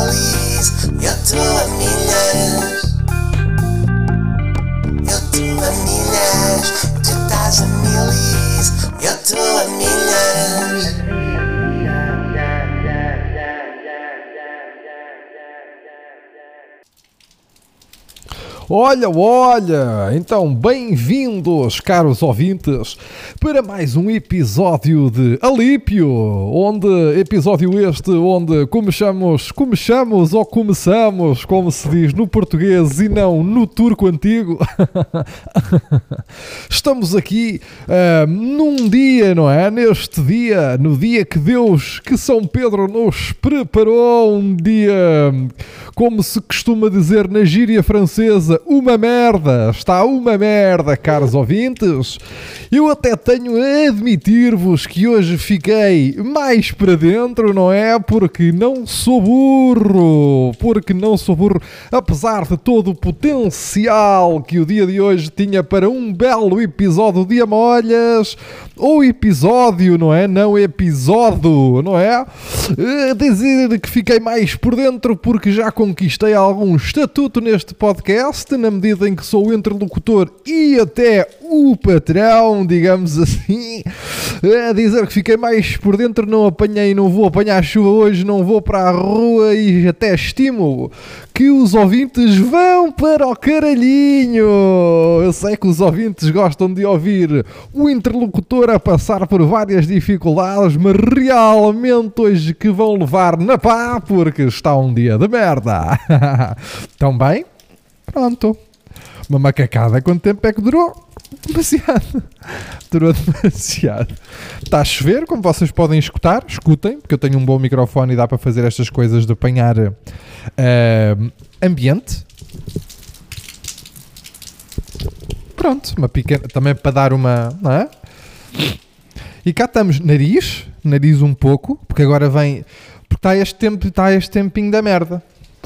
feliz. Eu tô a milhas. Eu tô a milhas. Tu estás a milhas. Eu tô a milhas. Olha, então bem-vindos, caros ouvintes, para mais um episódio de Alípio, onde começamos, como se diz no português e não no turco antigo. Estamos aqui num dia, não é? Neste dia, no dia que São Pedro nos preparou, um dia, como se costuma dizer na gíria francesa, uma merda, está uma merda, caros ouvintes. Eu até tenho a admitir-vos que hoje fiquei mais para dentro, não é? Porque não sou burro, apesar de todo o potencial que o dia de hoje tinha para um belo episódio de Amolhas, ou episódio, não é? Não episódio, não é? Dizer que fiquei mais por dentro porque já conquistei algum estatuto neste podcast, na medida em que sou o interlocutor e até o patrão, digamos assim. Dizer que fiquei mais por dentro, não vou apanhar chuva hoje, não vou para a rua e até estimo que os ouvintes vão para o caralhinho. Eu sei que os ouvintes gostam de ouvir o interlocutor a passar por várias dificuldades, mas realmente hoje que vão levar na pá, porque está um dia de merda. Estão bem? Pronto. Uma macacada, quanto tempo é que durou? Demasiado. Durou demasiado. Está a chover, como vocês podem escutem, porque eu tenho um bom microfone e dá para fazer estas coisas de apanhar ambiente. Pronto, uma pequena, também para dar uma, não é? E cá estamos, nariz um pouco, porque agora vem, porque está este tempinho da merda.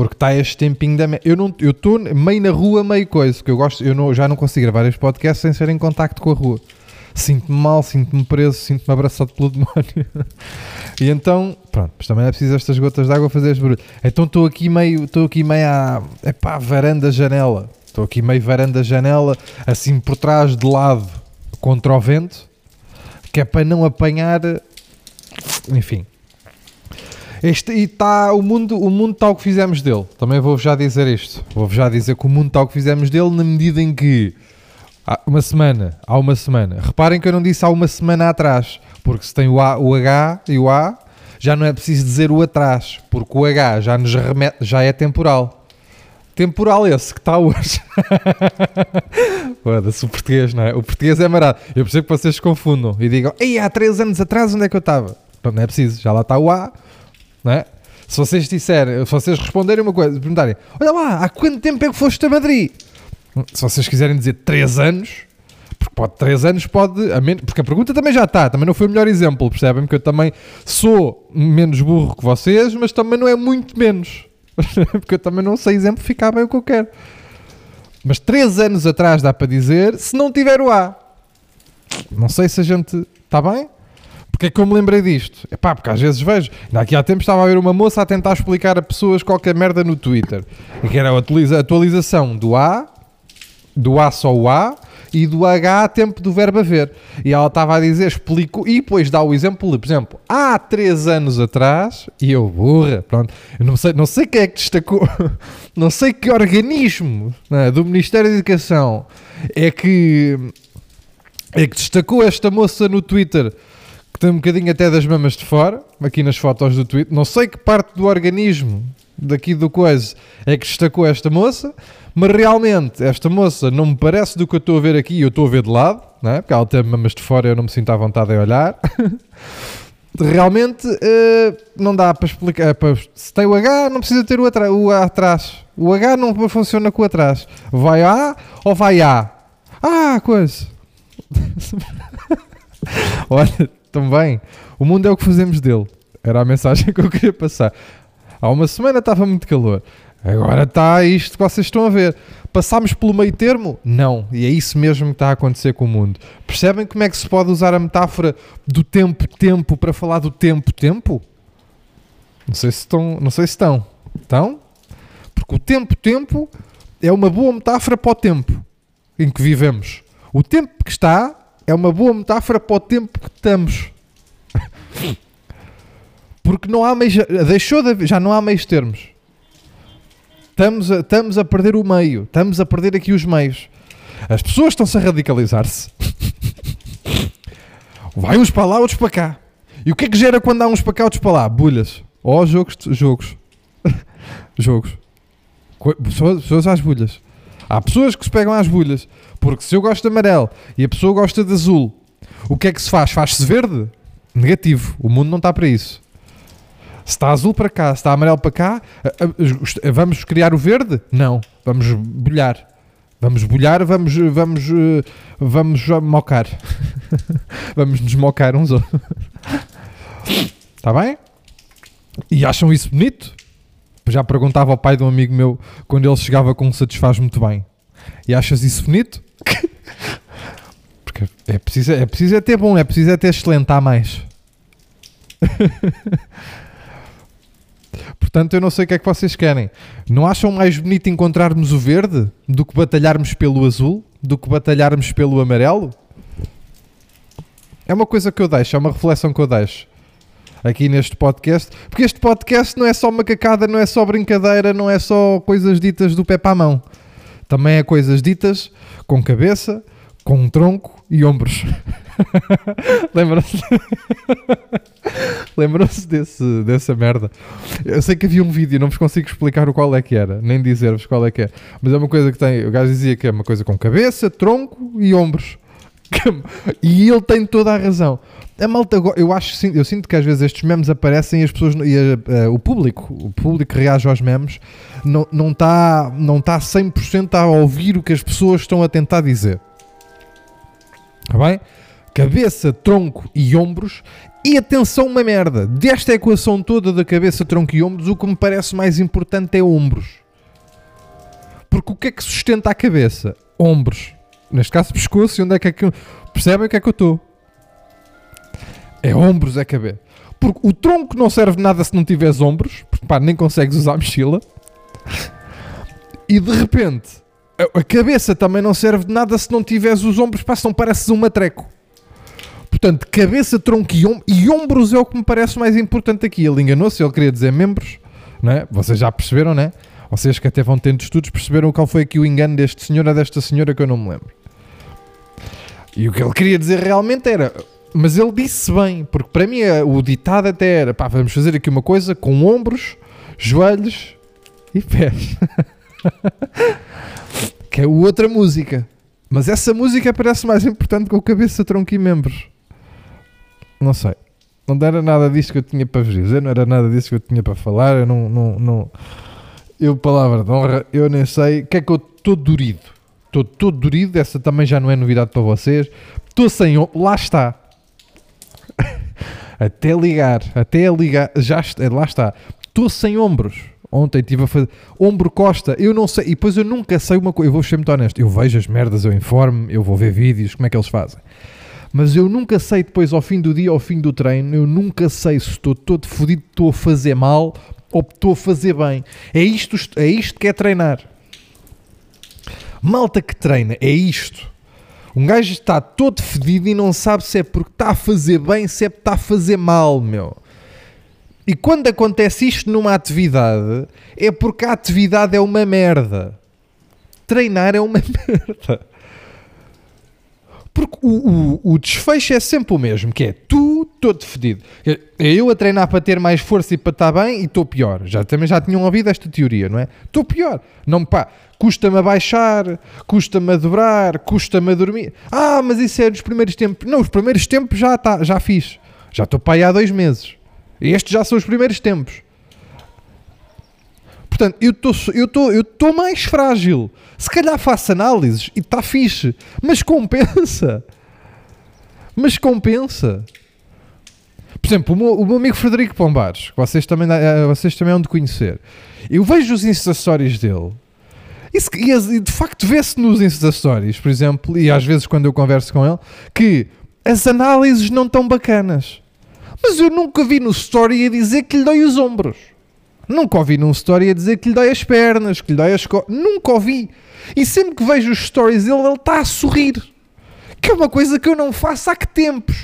Eu estou meio na rua, meio coisa, que já não consigo gravar este podcast sem ser em contacto com a rua. Sinto-me mal, sinto-me preso, sinto-me abraçado pelo demónio. E então, pronto, mas também é preciso estas gotas de água fazer este barulho. Então estou aqui meio varanda-janela. Estou aqui meio varanda-janela, assim por trás, de lado, contra o vento, que é para não apanhar, enfim. O mundo está o que fizemos dele. Também vou-vos já dizer isto. Vou-vos já dizer que o mundo está o que fizemos dele na medida em que há uma semana. Reparem que eu não disse há uma semana atrás, porque se tem o H e o A, já não é preciso dizer o atrás, porque o H já nos remete, já é temporal. Temporal esse que está hoje. Foda-se, o português, não é? O português é marado. Eu percebo que vocês se confundam e digam, ei, há 3 anos atrás onde é que eu estava? Pronto, não é preciso, já lá está o A. Não é? Se vocês responderem uma coisa, perguntarem, olha lá, há quanto tempo é que foste a Madrid? Se vocês quiserem dizer 3 anos, porque pode 3 anos, porque a pergunta também já está, também não foi o melhor exemplo, percebem? Porque eu também sou menos burro que vocês, mas também não é muito menos, porque eu também não sei exemplificar bem o que eu quero. Mas 3 anos atrás dá para dizer, se não tiver o A. Não sei se a gente está bem? Porque é que eu me lembrei disto? Porque às vezes vejo. Daqui há tempo estava a ver uma moça a tentar explicar a pessoas qualquer merda no Twitter. E que era a atualização do A só o A, e do H a tempo do verbo haver. E ela estava a dizer, explico, e depois dá o exemplo de, por exemplo, há 3 anos atrás, e eu, burra, pronto, eu não sei quem é que destacou, não sei que organismo, né, do Ministério da Educação é que destacou esta moça no Twitter, que tem um bocadinho até das mamas de fora, aqui nas fotos do Twitter. Não sei que parte do organismo daqui do coisa é que destacou esta moça, mas realmente esta moça não me parece do que eu estou a ver aqui, eu estou a ver de lado, não é? Porque ela tem mamas de fora e eu não me sinto à vontade em olhar. Realmente não dá para explicar. Se tem o H, não precisa ter o A atrás. O H não funciona com o atrás. Vai A ou vai A? Coisa. Olha, também, o mundo é o que fazemos dele. Era a mensagem que eu queria passar. Há uma semana estava muito calor. Agora está isto que vocês estão a ver. Passámos pelo meio termo? Não. E é isso mesmo que está a acontecer com o mundo. Percebem como é que se pode usar a metáfora do tempo para falar do tempo? Não sei se estão. Então, porque o tempo é uma boa metáfora para o tempo em que vivemos. O tempo que está é uma boa metáfora para o tempo que estamos. Porque não há meios, já não há meios termos. Estamos a perder o meio. Estamos a perder aqui os meios. As pessoas estão-se a radicalizar-se. Vai uns para lá, outros para cá. E o que é que gera quando há uns para cá, outros para lá? Bulhas. Jogos. Pessoas às bulhas. Há pessoas que se pegam às bulhas. Porque se eu gosto de amarelo e a pessoa gosta de azul, o que é que se faz? Faz-se verde? Negativo. O mundo não está para isso. Se está azul para cá, se está amarelo para cá, vamos criar o verde? Não. Vamos bolhar. Vamos mocar. Vamos nos mocar uns outros. Está bem? E acham isso bonito? Já perguntava ao pai de um amigo meu quando ele chegava com um satisfaz muito bem. E achas isso bonito? Porque é preciso ter bom, é preciso ter excelente, há mais. Portanto, eu não sei o que é que vocês querem. Não acham mais bonito encontrarmos o verde do que batalharmos pelo azul? Do que batalharmos pelo amarelo? É uma coisa que eu deixo, é uma reflexão que eu deixo aqui neste podcast. Porque este podcast não é só macacada, não é só brincadeira, não é só coisas ditas do pé para a mão. Também é coisas ditas com cabeça, com tronco e ombros. Lembram-se dessa merda? Eu sei que havia um vídeo, não vos consigo explicar o qual é que era, nem dizer-vos qual é que é, mas é uma coisa que tem, o gajo dizia que é uma coisa com cabeça, tronco e ombros. E ele tem toda a razão. A malta, eu sinto que às vezes estes memes aparecem e as pessoas o público que reage aos memes não está 100% a ouvir o que as pessoas estão a tentar dizer. Está bem? Cabeça, tronco e ombros. E atenção, uma merda, desta equação toda da cabeça, tronco e ombros, o que me parece mais importante é ombros. Porque o que é que sustenta a cabeça? Ombros. Neste caso, pescoço. E onde é que percebem o que é que eu estou? É ombros, é cabeça. Porque o tronco não serve de nada se não tiveres ombros. Porque pá, nem consegues usar a mochila. E de repente, a cabeça também não serve de nada se não tiveres os ombros. Pá, se não pareces um matreco. Portanto, cabeça, tronco e ombros é o que me parece mais importante aqui. Ele enganou-se, ele queria dizer membros. Não é? Vocês já perceberam, não é? Vocês que até vão tendo estudos perceberam qual foi aqui o engano deste senhor ou desta senhora que eu não me lembro. E o que ele queria dizer realmente era... Mas ele disse bem, porque para mim o ditado até era, pá, vamos fazer aqui uma coisa com ombros, joelhos e pés. Que é outra música. Mas essa música parece mais importante que o cabeça, tronco e membros. Não sei. Não era nada disto que eu tinha para vos dizer, não era nada disso que eu tinha para falar, eu não... Eu, palavra de honra, eu nem sei. O que é que eu estou dorido? Estou todo dorido, essa também já não é novidade para vocês. Estou sem... Lá está. Até ligar, já está, lá está. Estou sem ombros. Ontem estive a fazer ombro-costa, eu não sei, e depois eu nunca sei uma coisa, eu vou ser muito honesto, eu vejo as merdas, eu informo, eu vou ver vídeos, como é que eles fazem. Mas eu nunca sei depois ao fim do dia, ao fim do treino, eu nunca sei se estou todo fodido, estou a fazer mal ou estou a fazer bem. É isto que é treinar. Malta que treina, é isto. Um gajo está todo fedido e não sabe se é porque está a fazer bem, se é porque está a fazer mal, meu. E quando acontece isto numa atividade, é porque a atividade é uma merda. Treinar é uma merda. Porque o desfecho é sempre o mesmo, que é tu todo fedido. É eu a treinar para ter mais força e para estar bem e estou pior. Também já tinham ouvido esta teoria, não é? Estou pior. Não, pá, custa-me a baixar, custa-me a dobrar, custa-me a dormir. Ah, mas isso é nos primeiros tempos. Não, os primeiros tempos já fiz. Já estou para aí há 2 meses. Estes já são os primeiros tempos. Portanto, eu estou mais frágil. Se calhar faço análises e está fixe. Mas compensa. Por exemplo, o meu amigo Frederico Pombares, que vocês também hão de conhecer. Eu vejo os Insta Stories dele. E de facto vê-se nos Insta Stories, por exemplo, e às vezes quando eu converso com ele, que as análises não estão bacanas. Mas eu nunca vi no story a dizer que lhe dói os ombros. Nunca ouvi num story a dizer que lhe dói as pernas, que lhe dói as costas. Nunca ouvi. E sempre que vejo os stories dele, ele está a sorrir. Que é uma coisa que eu não faço há que tempos.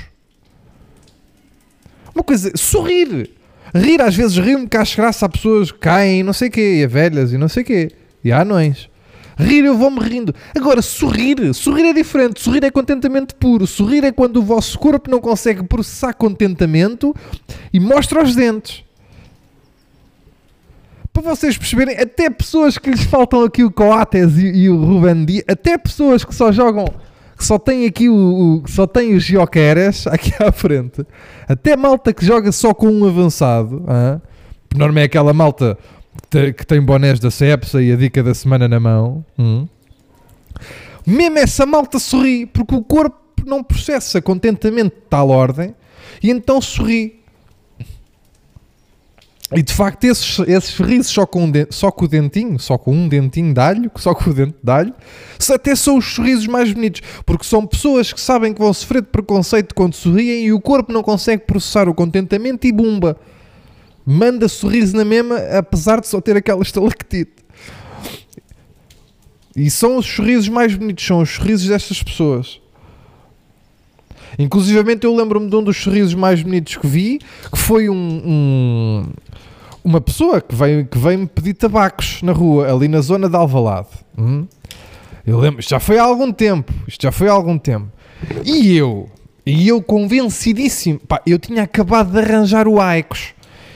Uma coisa, sorrir. Rir, às vezes rio-me que acho graça a pessoas que caem, não sei o quê, e a velhas e não sei o quê. E há anões. Rir, eu vou-me rindo. Agora, sorrir é diferente. Sorrir é contentamento puro. Sorrir é quando o vosso corpo não consegue processar contentamento e mostra os dentes. Para vocês perceberem, até pessoas que lhes faltam aqui o Coates e o Ruben Dias, até pessoas que só jogam, que só têm aqui que só têm os Jokeres aqui à frente, até malta que joga só com um avançado, por norma é aquela malta que tem bonés da Cepsa e a dica da semana na mão, mesmo essa malta sorri, porque o corpo não processa contentamento de tal ordem, e então sorri. E de facto esses risos só com um dentinho de alho, só com o dente de alho, até são os sorrisos mais bonitos, porque são pessoas que sabem que vão sofrer de preconceito quando sorriem e o corpo não consegue processar o contentamento e bumba, manda sorriso na mesma, apesar de só ter aquela estalactite. E são os sorrisos mais bonitos, são os sorrisos destas pessoas. Inclusivamente eu lembro-me de um dos sorrisos mais bonitos que vi, que foi uma pessoa que veio-me pedir tabacos na rua, ali na zona de Alvalade. Eu lembro, isto já foi há algum tempo. E eu convencidíssimo, pá, eu tinha acabado de arranjar o Aicos.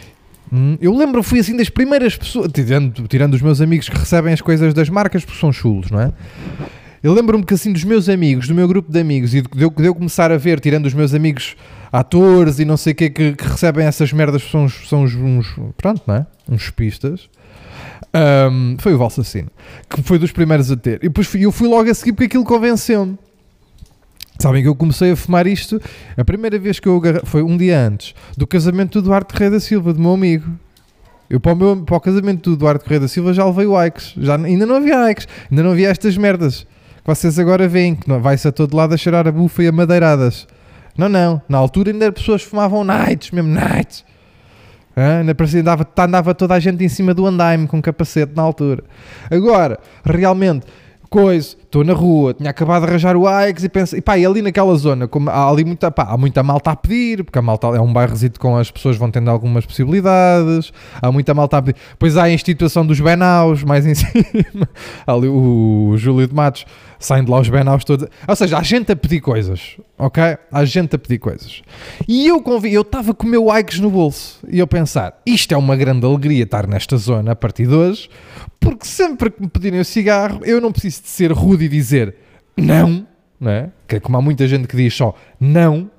Eu lembro, fui assim das primeiras pessoas, tirando os meus amigos que recebem as coisas das marcas porque são chulos, não é? Eu lembro-me que assim dos meus amigos, do meu grupo de amigos, e de eu começar a ver, tirando os meus amigos atores e não sei o que recebem essas merdas, são uns pronto, não é? Uns pistas. Foi o Valsacino, que foi dos primeiros a ter. E depois eu fui logo a seguir porque aquilo convenceu-me. Sabem que eu comecei a fumar isto, a primeira vez que eu foi um dia antes do casamento do Duarte Correia da Silva, do meu amigo. Eu para o casamento do Duarte Correia da Silva já levei o Aicos, ainda não havia Aicos, ainda não havia estas merdas que vocês agora veem, que vai-se a todo lado a cheirar a bufa e a madeiradas. Não, na altura ainda as pessoas fumavam nights, mesmo nights. Ainda parecia, andava toda a gente em cima do andaime com capacete na altura. Agora, realmente, estou na rua, tinha acabado de arranjar o Aicos e penso, e ali naquela zona, como há ali há muita malta a pedir, porque a malta é um bairrozito com as pessoas vão tendo algumas possibilidades, há muita malta a pedir. Depois há a instituição dos Benaus, mais em cima, ali o Júlio de Matos, saem de lá os Benaus todos, ou seja, há gente a pedir coisas, ok? Há gente a pedir coisas. E eu estava com o meu Aicos no bolso, e eu pensar, isto é uma grande alegria estar nesta zona a partir de hoje, porque sempre que me pedirem o cigarro, eu não preciso de ser rude e dizer não é? Que é como há muita gente que diz só não.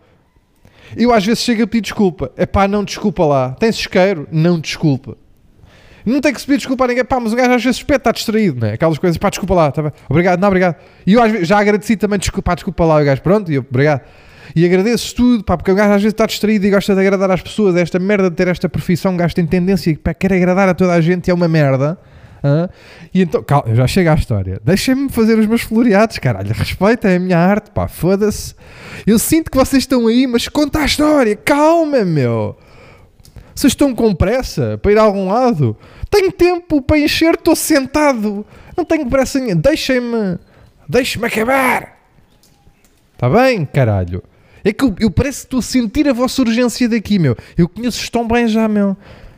Eu às vezes chego a pedir desculpa. Não desculpa lá. Tens isqueiro? Não desculpa. Não tem que se pedir desculpa a ninguém. Mas o gajo às vezes suspeita, está distraído, não é? Aquelas coisas, desculpa lá, tá bem? Obrigado, não, obrigado. E eu às vezes já agradeci também, desculpa lá, o gajo, pronto, e eu, obrigado. E agradeço tudo, porque o gajo às vezes está distraído e gosta de agradar às pessoas. Esta merda de ter esta profissão, o gajo tem tendência e quer agradar a toda a gente e é uma merda. E então, calma, eu já chego à história. Deixem-me fazer os meus floreados, caralho. Respeita, é a minha arte, pá, foda-se. Eu sinto que vocês estão aí, mas conta a história. Calma, meu. Vocês estão com pressa para ir a algum lado? Tenho tempo para encher, estou sentado. Não tenho pressa nenhuma. Deixem-me acabar. Está bem, caralho? É que eu parece que estou a sentir a vossa urgência daqui, meu. Eu conheço-vos tão bem já, meu.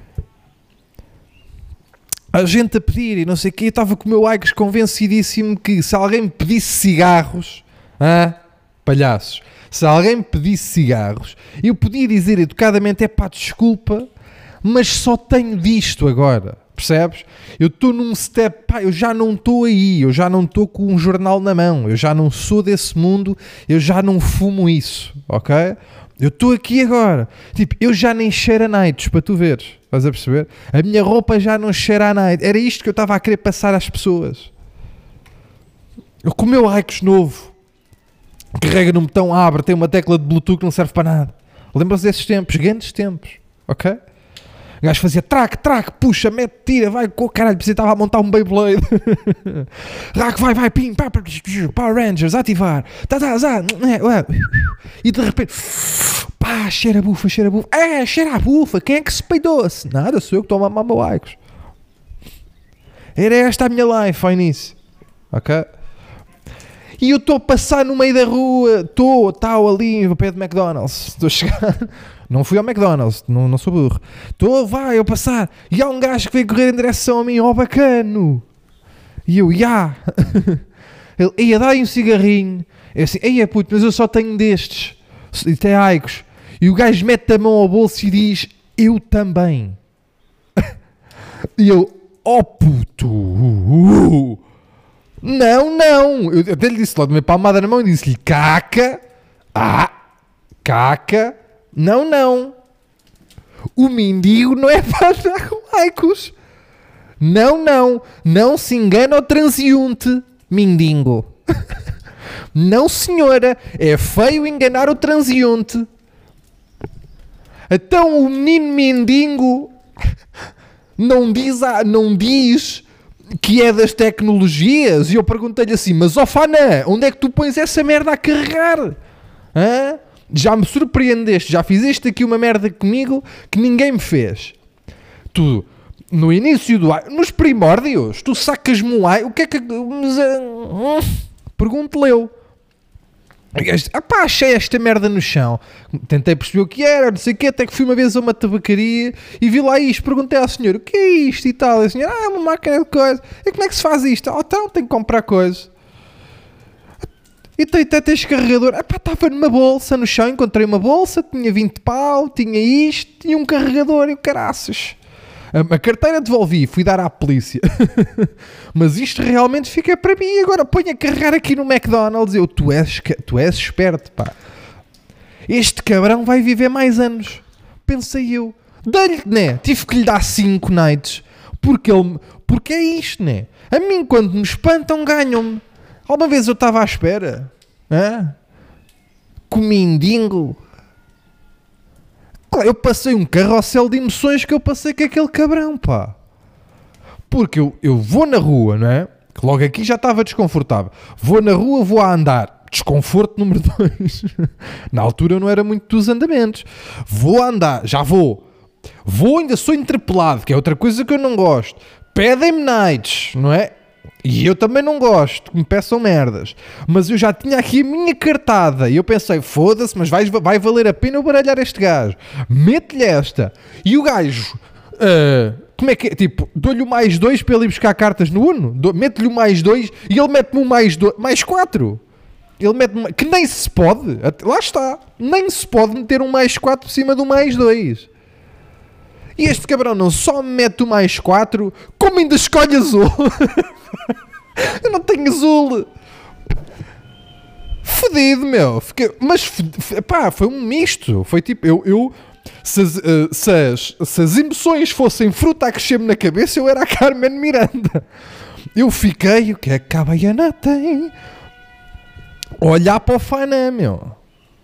A gente a pedir e não sei o quê, eu estava com o meu Aicos convencidíssimo que se alguém me pedisse cigarros, palhaços, se alguém me pedisse cigarros, eu podia dizer educadamente, desculpa, mas só tenho disto agora, percebes? Eu estou num step, eu já não estou aí, eu já não estou com um jornal na mão, eu já não sou desse mundo, eu já não fumo isso, ok? Eu estou aqui agora. Tipo, eu já nem cheiro a nights, para tu veres. Estás a perceber? A minha roupa já não cheira a night. Era isto que eu estava a querer passar às pessoas. Eu com o meu Aicos novo, carrega no botão, tem uma tecla de Bluetooth que não serve para nada. Lembra-se desses tempos, grandes tempos, ok? O gajo fazia track, puxa, mete, tira, vai, caralho, precisava montar um Beyblade. Rack, vai, pim, pá, Power Rangers, ativar. E de repente, pá, cheira a bufa. Cheira a bufa, quem é que se peidou-se? Nada, sou eu que estou a mamar meu Icos. Era esta a minha life ao início. Ok? E eu estou a passar no meio da rua, tal ali ao pé do McDonald's. Estou a chegar. Não fui ao McDonald's, não sou burro. Estou, vai, eu passar. E há um gajo que veio correr em direção a mim, bacano. E eu, Ele, ia dar aí um cigarrinho. Eu assim, puto, mas eu só tenho destes. E tem Aicos. E o gajo mete a mão ao bolso e diz, eu também. E eu, puto. Não. Eu até lhe disse logo, uma palmada na mão e disse-lhe, caca. Não. O mendigo não é para andar com Aicos. Não se engana ao transeunte, mendigo. Não, senhora, é feio enganar o transeunte. Então o menino mendigo não diz que é das tecnologias. E eu perguntei-lhe assim, mas Fanã, onde é que tu pões essa merda a carregar? Hã? Já me surpreendeste, já fizeste aqui uma merda comigo que ninguém me fez. Tu, no início nos primórdios, tu sacas-me um o que é que... Pergunto-lhe eu. Achei esta merda no chão. Tentei perceber o que era, não sei o quê, até que fui uma vez a uma tabacaria e vi lá isto. Perguntei à senhora, o que é isto e tal? E a senhora, uma máquina de coisa. E como é que se faz isto? Então, tenho que comprar coisas. E tens carregador. Estava numa bolsa no chão, encontrei uma bolsa, tinha 20 pau, tinha isto, tinha um carregador e o caraças. A carteira devolvi, fui dar à polícia. Mas isto realmente fica para mim. Agora põe a carregar aqui no McDonald's. Tu és esperto, pá. Este cabrão vai viver mais anos. Pensei eu. Dei-lhe, né? Tive que lhe dar 5 nights. Porque é isto, né? A mim, quando me espantam, ganham-me. Alguma vez eu estava à espera? Com mendigo. Eu passei um carrossel de emoções que eu passei com aquele cabrão, pá. Porque eu vou na rua, não é? Que logo aqui já estava desconfortável. Vou na rua, vou a andar. Desconforto número 2. Na altura eu não era muito dos andamentos. Vou a andar, já vou. Ainda sou interpelado, que é outra coisa que eu não gosto. Pedem-me nights, não é? E eu também não gosto que me peçam merdas. Mas eu já tinha aqui a minha cartada. E eu pensei, foda-se, mas vai valer a pena eu baralhar este gajo. Mete-lhe esta. E o gajo, como é que é? Tipo, dou-lhe o mais 2 para ele ir buscar cartas no Uno. Mete-lhe o mais 2 e ele mete-me o mais 4. Ele mete-me, que nem se pode. Lá está. Nem se pode meter um mais 4 por cima do mais 2. E este cabrão não só me mete o mais 4, como ainda escolhe azul. Eu não tenho azul. Fodido, meu. Foi um misto. Foi tipo, se as emoções fossem fruta a crescer-me na cabeça, eu era a Carmen Miranda. Eu fiquei, o que é que a baiana tem? Olhar para o Fanã, meu.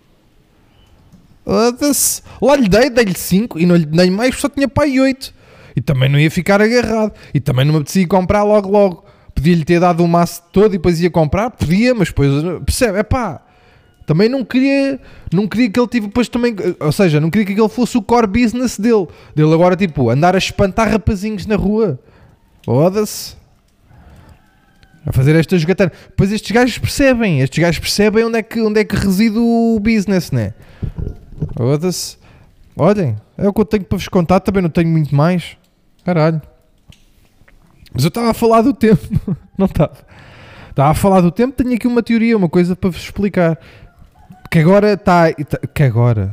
Lá dei-lhe 5 e não lhe dei mais, só tinha pai 8. E também não ia ficar agarrado. E também não me apetecia comprar logo. Podia-lhe ter dado o maço todo e depois ia comprar. Podia, mas depois... Percebe? Também não queria que ele tivesse depois também... Ou seja, não queria que ele fosse o core business dele. Dele agora, tipo, andar a espantar rapazinhos na rua. Foda-se. A fazer esta jogatana. Depois estes gajos percebem onde é que reside o business, né? Foda-se. Olhem, é o que eu tenho para vos contar, também não tenho muito mais. Caralho. Mas eu estava a falar do tempo. Não estava. Estava a falar do tempo, tenho aqui uma teoria, uma coisa para vos explicar. Que agora está... Que agora...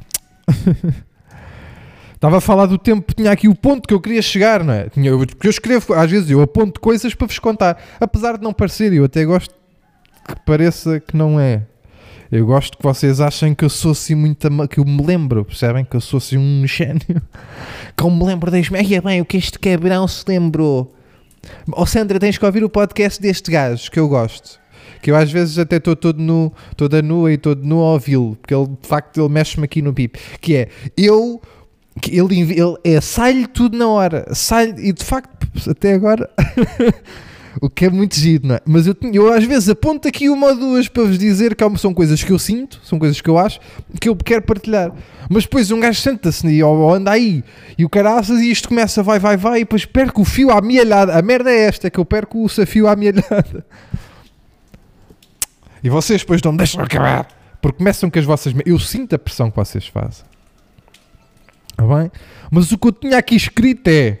Estava a falar do tempo, tinha aqui o ponto que eu queria chegar, não é? Porque eu escrevo, às vezes eu aponto coisas para vos contar. Apesar de não parecer, eu até gosto que pareça que não é. Eu gosto que vocês achem que eu sou assim muito... Que eu me lembro, percebem? Que eu sou assim um gênio. Que eu me lembro das... Olha bem, o que este cabrão se lembrou. Sandra, tens que ouvir o podcast deste gajo, que eu gosto. Que eu às vezes até estou toda nua e todo nu a ouvi-lo. Porque ele, de facto, ele mexe-me aqui no pipo. Que é, eu que ele sai-lhe tudo na hora. E de facto, até agora, o que é muito giro, não é? Mas eu às vezes aponto aqui uma ou duas para vos dizer que são coisas que eu sinto, são coisas que eu acho, que eu quero partilhar. Mas depois um gajo senta-se ou anda aí e o caraças e isto começa, vai, e depois perco o fio à amealhada. A merda é esta, que eu perco o fio à amealhada. E vocês depois não me deixam acabar. Porque começam com as vossas... Eu sinto a pressão que vocês fazem. Está bem? Mas o que eu tinha aqui escrito é...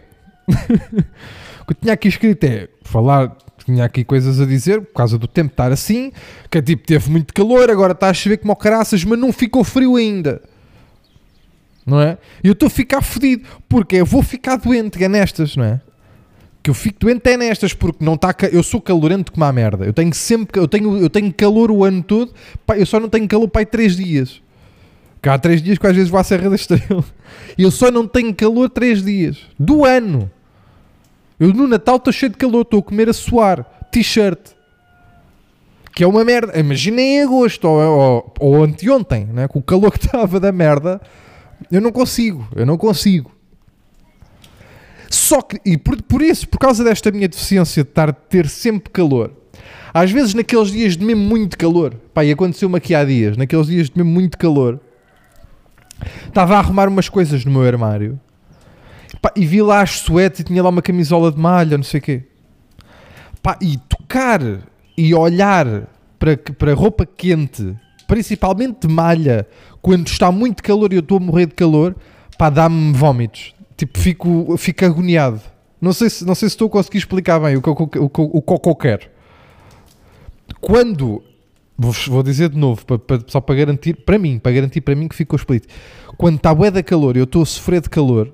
falar... Tinha aqui coisas a dizer, por causa do tempo estar assim, que é tipo, teve muito calor, agora está a chover como caraças, mas não ficou frio ainda. Não é? E eu estou a ficar fodido, porque eu vou ficar doente, é nestas, não é? Que eu fico doente é nestas, porque não está... Eu sou calorento como a merda. Eu tenho sempre... Eu tenho calor o ano todo, pá, eu só não tenho calor para aí 3 dias. Que há 3 dias que às vezes vou à Serra da Estrela. E eu só não tenho calor 3 dias. Do ano. Eu no Natal estou cheio de calor, estou a comer a suar. T-shirt. Que é uma merda. Imaginem em agosto ou anteontem, né? Com o calor que estava da merda. Eu não consigo. Só que, e por isso, por causa desta minha deficiência de ter sempre calor, às vezes naqueles dias de mesmo muito calor, pá, e aconteceu-me aqui há dias, naqueles dias de mesmo muito calor, estava a arrumar umas coisas no meu armário, pá, e vi lá as suetes e tinha lá uma camisola de malha, não sei o quê. Pá, e tocar e olhar para roupa quente, principalmente de malha, quando está muito calor e eu estou a morrer de calor, pá, dá-me vómitos. Tipo, fico agoniado. Não sei se estou a conseguir explicar bem o que eu quero. Quando... Vou dizer de novo, só para garantir para mim que ficou explícito. Quando está bué de calor e eu estou a sofrer de calor,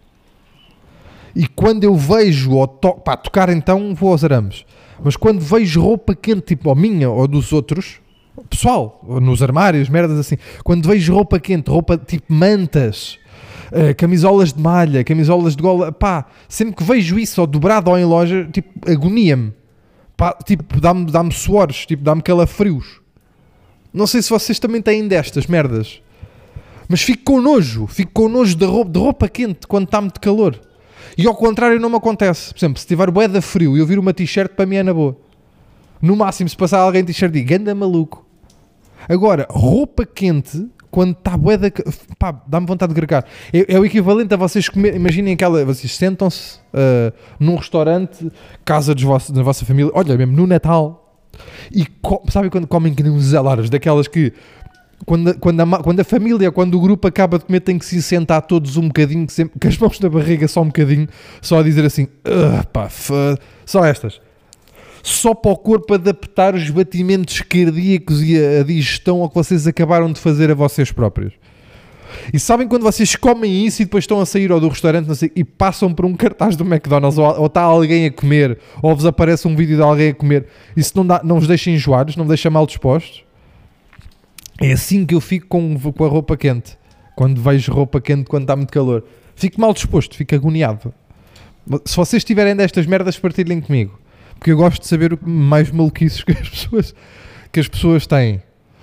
e quando eu vejo ou tocar, então vou aos arames. Mas quando vejo roupa quente, tipo a minha ou dos outros, pessoal, nos armários, merdas assim, quando vejo roupa quente, roupa tipo mantas, camisolas de malha, camisolas de gola, pá, sempre que vejo isso ou dobrado ou em loja, tipo, agonia-me, pá, tipo, dá-me suores, tipo, dá-me calafrios. Não sei se vocês também têm destas merdas, mas fico com nojo de roupa quente quando está muito calor. E ao contrário não me acontece. Por exemplo, se tiver bué de frio e eu vir uma t-shirt, para mim é na boa. No máximo, se passar alguém t-shirt, digo, ganda maluco. Agora, roupa quente, quando está bué da... Pá, dá-me vontade de gregar. É o equivalente a vocês comerem... Imaginem vocês sentam-se num restaurante, casa da vossa família, olha mesmo, no Natal, e sabem quando comem que nem uns alares, daquelas que... Quando a família, quando o grupo acaba de comer, tem que se sentar todos um bocadinho, sempre, com as mãos na barriga só um bocadinho, só a dizer assim, pá, só estas. Só para o corpo adaptar os batimentos cardíacos e a digestão ao que vocês acabaram de fazer a vocês próprios. E sabem quando vocês comem isso e depois estão a sair ou do restaurante, não sei, e passam por um cartaz do McDonald's ou está alguém a comer, ou vos aparece um vídeo de alguém a comer, isso não vos deixa enjoados, não vos deixa mal dispostos? É assim que eu fico com a roupa quente. Quando vejo roupa quente, quando está muito calor. Fico mal disposto, fico agoniado. Se vocês tiverem destas merdas, partilhem comigo. Porque eu gosto de saber mais maluquices que as pessoas têm.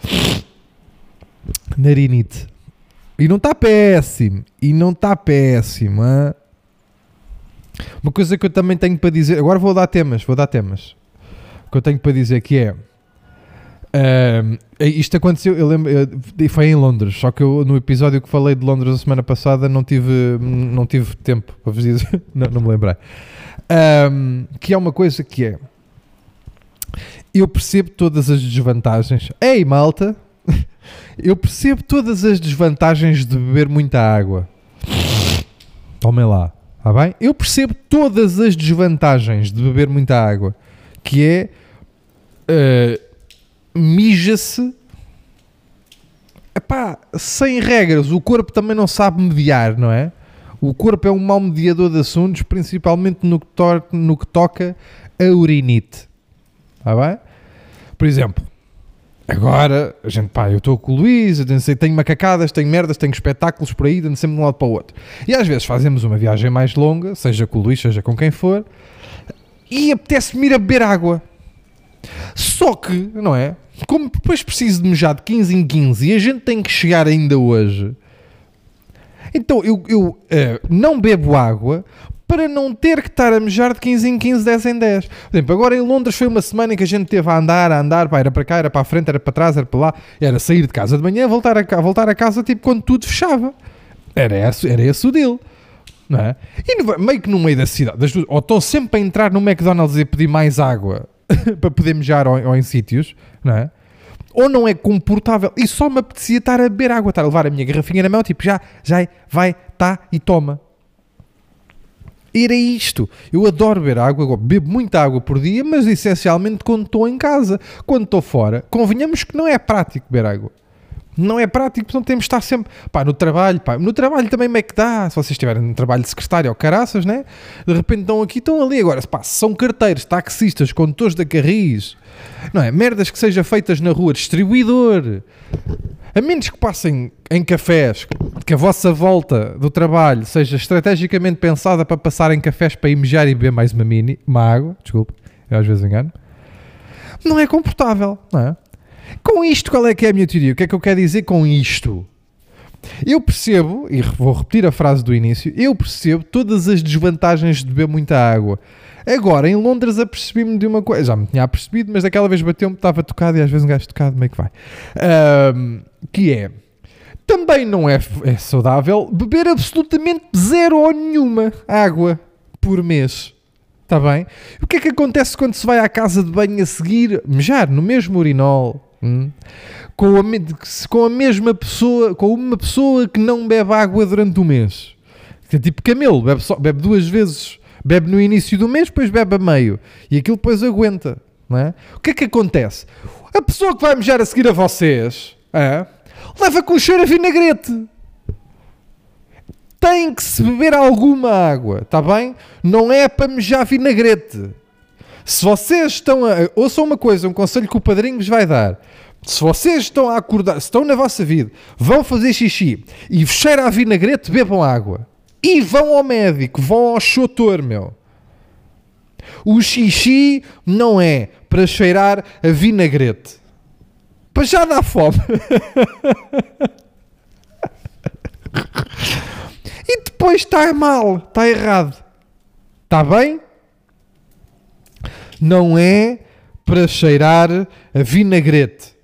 Narinite. E não está péssimo. Hein? Uma coisa que eu também tenho para dizer... Agora vou dar temas. O que eu tenho para dizer que é... isto aconteceu, eu lembro, foi em Londres, só que eu no episódio que falei de Londres a semana passada não tive tempo para vos dizer, não me lembrei, que é uma coisa que é, eu percebo todas as desvantagens, ei malta, eu percebo todas as desvantagens de beber muita água, tomem lá, está bem? Eu percebo todas as desvantagens de beber muita água, que é... mija-se, epá, sem regras. O corpo também não sabe mediar, não é? O corpo é um mau mediador de assuntos, principalmente no que toca a urinite. Está bem? Por exemplo, agora, eu estou com o Luís, eu tenho macacadas, tenho merdas, tenho espetáculos por aí, dando sempre de um lado para o outro. E às vezes fazemos uma viagem mais longa, seja com o Luís, seja com quem for, e apetece-me ir a beber água. Só que, não é? Como depois preciso de mejar de 15 em 15 e a gente tem que chegar ainda hoje, Então eu não bebo água para não ter que estar a mejar de 15 em 15, 10 em 10. Por exemplo, agora em Londres foi uma semana em que a gente teve a andar, pá, era para cá, era para a frente, era para trás, era para lá, era sair de casa de manhã, voltar a casa tipo quando tudo fechava. Era esse o deal. Não é? E meio que no meio da cidade, ou estou sempre a entrar no McDonald's e pedir mais água para poder mejar ou em sítios, não é? Ou não é confortável e só me apetecia estar a beber água, estar a levar a minha garrafinha na mão, tipo já, vai, tá e toma. Era isto. Eu adoro beber água, bebo muita água por dia, mas essencialmente quando estou em casa. Quando estou fora, convenhamos que não é prático beber água. Não é prático, portanto temos de estar sempre... Pá, no trabalho também meio que dá. Se vocês estiverem no trabalho de secretário ou caraças, né? De repente estão aqui, estão ali. Agora, pá, se são carteiros, taxistas, condutores da Carris, não é? Merdas que sejam feitas na rua, distribuidor... A menos que passem em cafés, que a vossa volta do trabalho seja estrategicamente pensada para passar em cafés para ir mejar e beber mais uma água, desculpe, eu às vezes engano, não é confortável, não é? Com isto, qual é que é a minha teoria? O que é que eu quero dizer com isto? Eu percebo, e vou repetir a frase do início, eu percebo todas as desvantagens de beber muita água. Agora, em Londres, apercebi-me de uma coisa. Já me tinha apercebido, mas daquela vez bateu-me, estava tocado, e às vezes um gajo tocado, meio que vai. Que é, também não é saudável beber absolutamente zero ou nenhuma água por mês. Está bem? O que é que acontece quando se vai à casa de banho a seguir, mejar no mesmo urinol, com a mesma pessoa, com uma pessoa que não bebe água durante o mês? É tipo camelo, bebe 2 vezes... Bebe no início do mês, depois bebe a meio. E aquilo depois aguenta. Não é? O que é que acontece? A pessoa que vai mejar a seguir a vocês leva com cheiro a vinagrete. Tem que se beber alguma água. Está bem? Não é para mejar vinagrete. Se vocês estão a... Ouçam uma coisa, um conselho que o padrinho vos vai dar. Se vocês estão a acordar, se estão na vossa vida, vão fazer xixi e cheira a vinagrete, bebam água. E vão ao médico, vão ao chotor, meu. O xixi não é para cheirar a vinagrete. Para já dar fome. E depois está mal, está errado. Está bem? Não é para cheirar a vinagrete.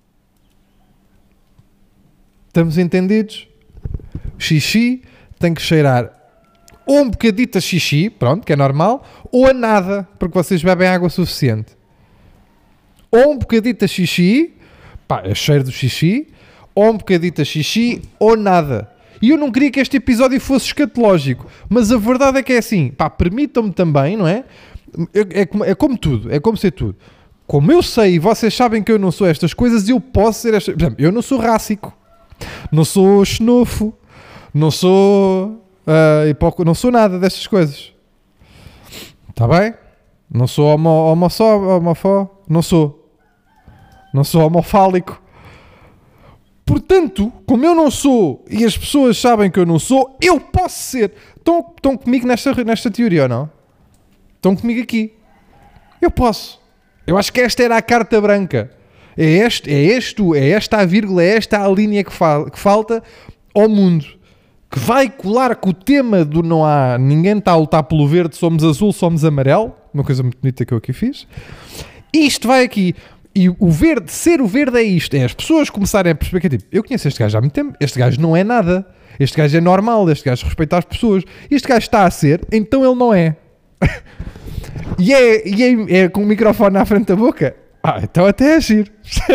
Estamos entendidos? Xixi tem que cheirar ou um bocadito a xixi, pronto, que é normal, ou a nada, porque vocês bebem água suficiente. Ou um bocadito a xixi, pá, é cheiro do xixi, ou um bocadito a xixi, ou nada. E eu não queria que este episódio fosse escatológico, mas a verdade é que é assim, pá, permitam-me também, não é? É como tudo, é como ser tudo. Como eu sei e vocês sabem que eu não sou estas coisas, eu posso ser estas... Por exemplo, eu não sou rássico, não sou xenofo, não sou não sou nada destas coisas. Está bem? Não sou homofó, não sou homofálico. Portanto, como eu não sou e as pessoas sabem que eu não sou, eu posso ser. Estão comigo nesta teoria ou não? Estão comigo aqui. Eu posso. Eu acho que esta era a carta branca. É esta a vírgula, é esta a linha que falta ao mundo. Que vai colar com o tema do não há... Ninguém está a lutar pelo verde, somos azul, somos amarelo. Uma coisa muito bonita que eu aqui fiz. Isto vai aqui. E o verde, ser o verde é isto. É as pessoas começarem a perceber que é tipo, eu conheço este gajo há muito tempo. Este gajo não é nada. Este gajo é normal. Este gajo respeita as pessoas. Este gajo está a ser, então ele não é. E é com o microfone na frente da boca. Então até é giro.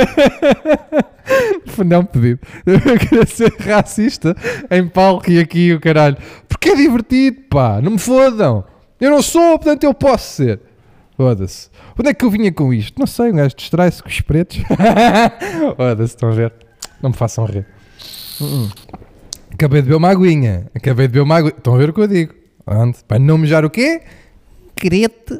No fundo é um pedido. Eu queria ser racista em palco e aqui o caralho. Porque é divertido, pá. Não me fodam. Eu não sou, portanto eu posso ser. Foda-se. Onde é que eu vinha com isto? Não sei, um gajo distrai-se com os pretos. Foda-se, estão a ver? Não me façam rir. Acabei de beber uma aguinha. Estão a ver o que eu digo? Para não mejar o quê? Crete.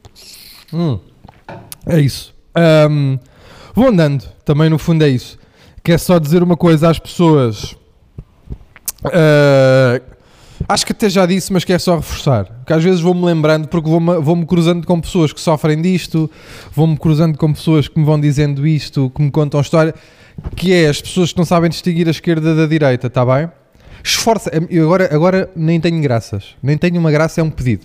É isso. Vou andando, também no fundo é isso. Quer só dizer uma coisa às pessoas, acho que até já disse, mas quero só reforçar, que às vezes vou-me lembrando, porque vou-me cruzando com pessoas que sofrem disto, vou-me cruzando com pessoas que me vão dizendo isto, que me contam a história, que é as pessoas que não sabem distinguir a esquerda da direita, está bem? Esforça. Eu agora nem tenho graças. Nem tenho uma graça, é um pedido.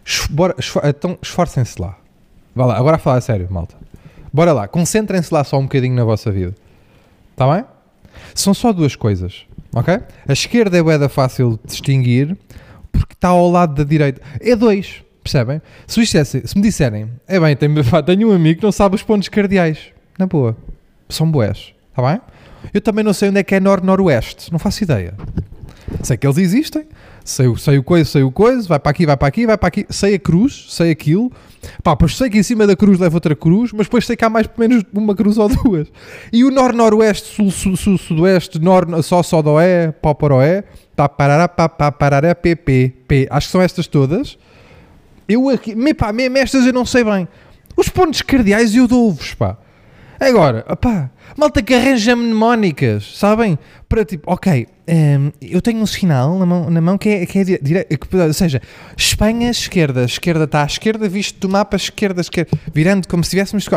Então esforcem-se lá. Vá lá, agora a falar a sério, malta. Bora lá, concentrem-se lá só um bocadinho na vossa vida. Está bem? São só duas coisas, ok? A esquerda é bué fácil de distinguir porque está ao lado da direita. É dois, percebem? Se me disserem, é bem, tenho um amigo que não sabe os pontos cardeais. Na boa. São bués, está bem? Eu também não sei onde é que é noroeste. Não faço ideia. Sei que eles existem. Sei o coisa, vai para aqui, vai para aqui, vai para aqui. Sei a cruz, sei aquilo. Pá, pois sei que em cima da cruz leva outra cruz, mas depois sei que há mais ou menos uma cruz ou duas. E o noroeste, sul, sudoeste, sodoé, poporoé, paparará, paparará, pp. Acho que são estas todas. Eu aqui, mesmo estas eu não sei bem. Os pontos cardeais eu dou-vos, pá. Agora, pá, malta que arranja mnemónicas, sabem? Para tipo, ok, eu tenho um sinal na mão que é direita, ou seja, Espanha, esquerda está à esquerda, visto do mapa, esquerda, virando como se tivéssemos...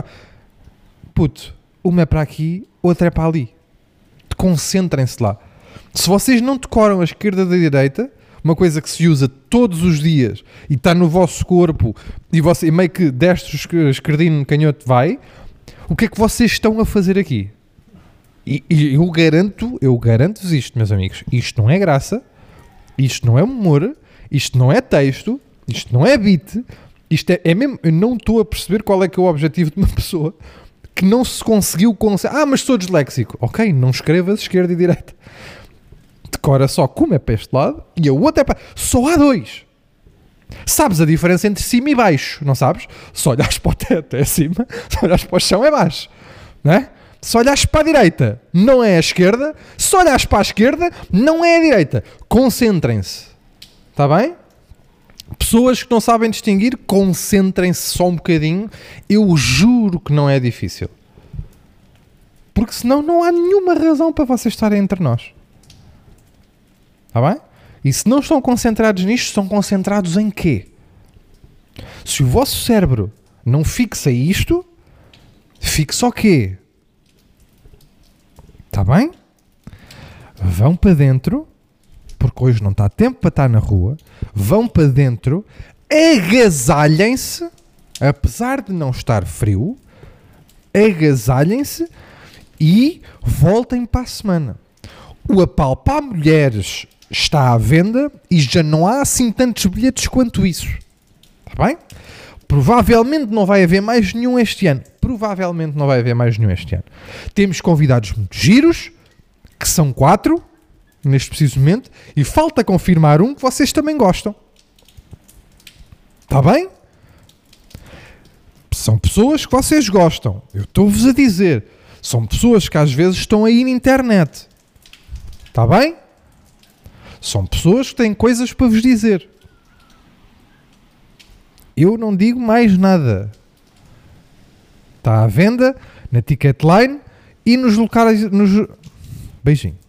Puto, uma é para aqui, outra é para ali. Concentrem-se lá. Se vocês não decoram a esquerda da direita, uma coisa que se usa todos os dias e está no vosso corpo e você meio que destro, esquerdino, canhoto vai... O que é que vocês estão a fazer aqui? E eu garanto-vos isto, meus amigos. Isto não é graça, isto não é humor, isto não é texto, isto não é beat, isto é mesmo... Eu não estou a perceber qual é que é o objetivo de uma pessoa que não se conseguiu... mas sou disléxico. Ok, não escrevas esquerda e direita. Decora só como é para este lado e a outra é para... Só há dois. Sabes a diferença entre cima e baixo, não sabes? Se olhares para o teto é acima, se olhares para o chão é baixo, não é? Se olhares para a direita não é a esquerda, se olhares para a esquerda não é a direita. Concentrem-se, está bem? Pessoas que não sabem distinguir, concentrem-se só um bocadinho, eu juro que não é difícil. Porque senão não há nenhuma razão para vocês estarem entre nós. Está bem? E se não estão concentrados nisto, estão concentrados em quê? Se o vosso cérebro não fixa isto, fixa o quê? Está bem? Vão para dentro, porque hoje não está tempo para estar na rua, vão para dentro, agasalhem-se, apesar de não estar frio, agasalhem-se e voltem para a semana. O Apalpar Mulheres está à venda e já não há assim tantos bilhetes quanto isso. Está bem? Provavelmente não vai haver mais nenhum este ano. Temos convidados muito giros, que são 4, neste preciso momento, e falta confirmar um que vocês também gostam. Está bem? São pessoas que vocês gostam. Eu estou-vos a dizer. São pessoas que às vezes estão aí na internet. Está bem? São pessoas que têm coisas para vos dizer. Eu não digo mais nada. Está à venda na Ticketline e nos locais... Beijinho.